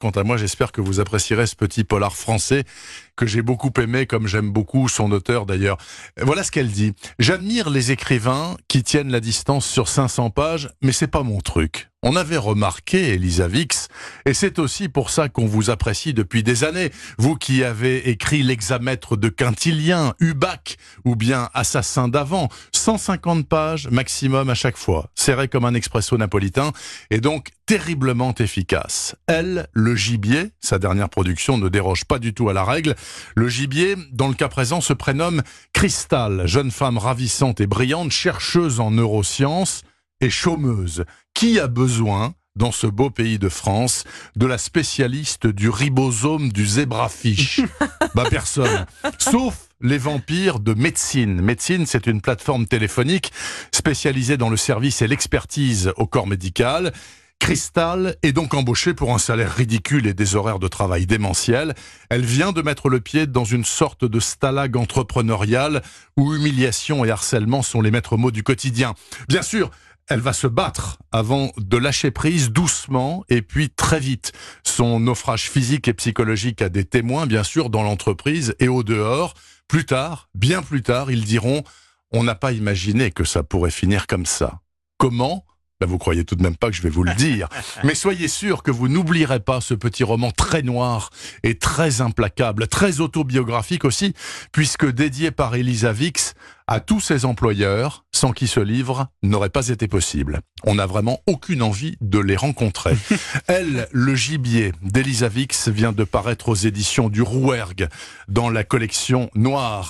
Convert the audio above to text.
Quant à moi, j'espère que vous apprécierez ce petit polar français que j'ai beaucoup aimé, comme j'aime beaucoup son auteur d'ailleurs. Voilà ce qu'elle dit. « J'admire les écrivains qui tiennent la distance sur 500 pages, mais c'est pas mon truc. On avait remarqué, Elisa Vix, et c'est aussi pour ça qu'on vous apprécie depuis des années. Vous qui avez écrit l'hexamètre de Quintilien, Hubac ou bien Assassin d'Avent, 150 pages maximum à chaque fois, serré comme un expresso napolitain, et donc terriblement efficace. Elle, le gibier, sa dernière production ne déroge pas du tout à la règle. Le gibier, dans le cas présent, se prénomme Cristal, jeune femme ravissante et brillante, chercheuse en neurosciences et chômeuse. Qui a besoin, dans ce beau pays de France, de la spécialiste du ribosome du zébrafiche? Personne. Sauf les vampires de Médecine. Médecine, c'est une plateforme téléphonique spécialisée dans le service et l'expertise au corps médical. Cristal est donc embauchée pour un salaire ridicule et des horaires de travail démentiels. Elle vient de mettre le pied dans une sorte de stalag entrepreneurial où humiliation et harcèlement sont les maîtres mots du quotidien. Bien sûr, elle va se battre avant de lâcher prise doucement et puis très vite. Son naufrage physique et psychologique a des témoins, bien sûr, dans l'entreprise et au dehors. Plus tard, bien plus tard, ils diront « On n'a pas imaginé que ça pourrait finir comme ça ». Comment ? Vous croyez tout de même pas que je vais vous le dire. Mais soyez sûr que vous n'oublierez pas ce petit roman très noir et très implacable, très autobiographique aussi, puisque dédié par Elisa Vix à tous ses employeurs, sans qui ce livre n'aurait pas été possible. On n'a vraiment aucune envie de les rencontrer. Elle, le gibier d'Elisa Vix, vient de paraître aux éditions du Rouergue dans la collection Noire.